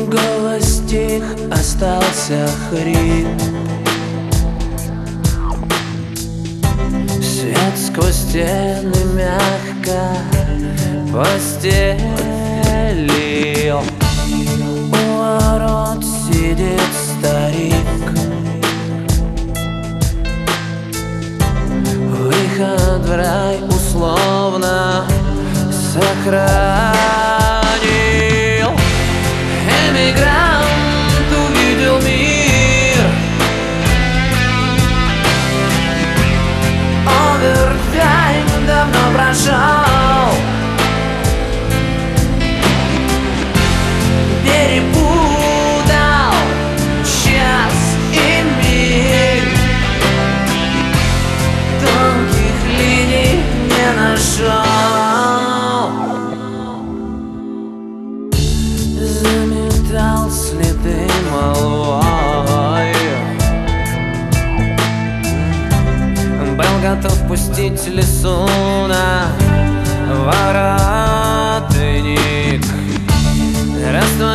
Голос стих, остался хрип. Свет сквозь стены мягко постелил. У ворот сидит старик. Выход в рай условно сохранил. Эмигрант увидел мир. Овертайм давно прошел. Перепутал час и миг. Тонких линий не нашел. Заметал следы молвой. Был готов пустить лесу на